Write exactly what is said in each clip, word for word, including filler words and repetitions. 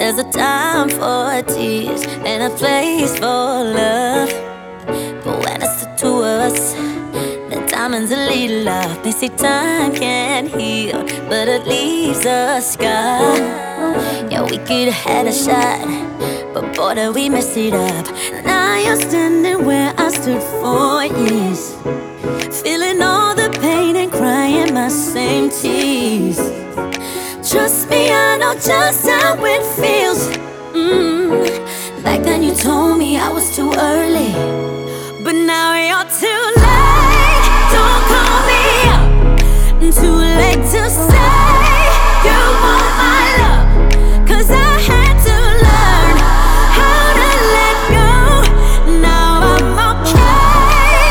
There's a time for tears and a place for love. But when it's the two of us, the diamonds a little love. They say time can't heal, but it leaves a scar. Yeah, we could have had a shot, but boy, did we mess it up. Now you're standing where I stood for years, feeling all the pain and crying my same tears. Trust me, I know just how it feels. mm. Back then you told me I was too early, but now you're too late. Don't call me up. Too late to say you want my love, 'cause I had to learn how to let go. Now I'm okay.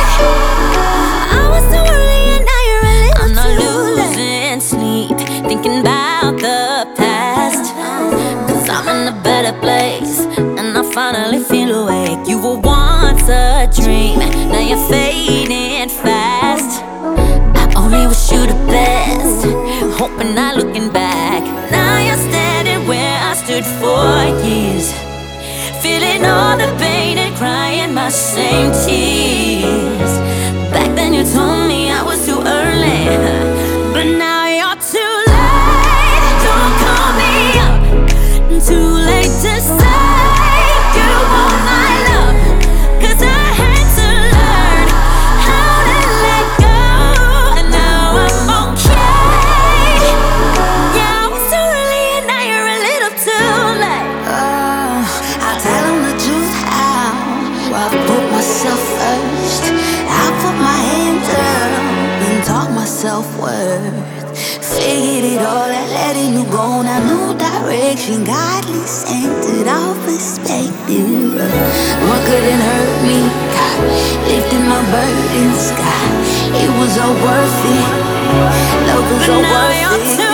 I was too early and now you're a little I'm not too losing late. Sleep thinking about the past, 'cause I'm in a better place and I finally feel awake. You were once a dream, now you're fading fast. I only wish you the best, hoping not looking back. Now you're standing where I stood for years, feeling all the pain and crying my same tears. Back then you told me I was too early, but now you're too late. Don't call me up. Too late to say you want my love, 'cause I had to learn how to let go. And now I'm okay. Yeah, I was too early and now you're a little too late. Oh, I tell them the truth how I put myself first. I put my hand down and taught myself worth. Figured it all out, letting you go. Now new direction, godly centered, all perspective. What couldn't hurt me? God, lifting my burdens, God, it was all worth it. Love was all worth it.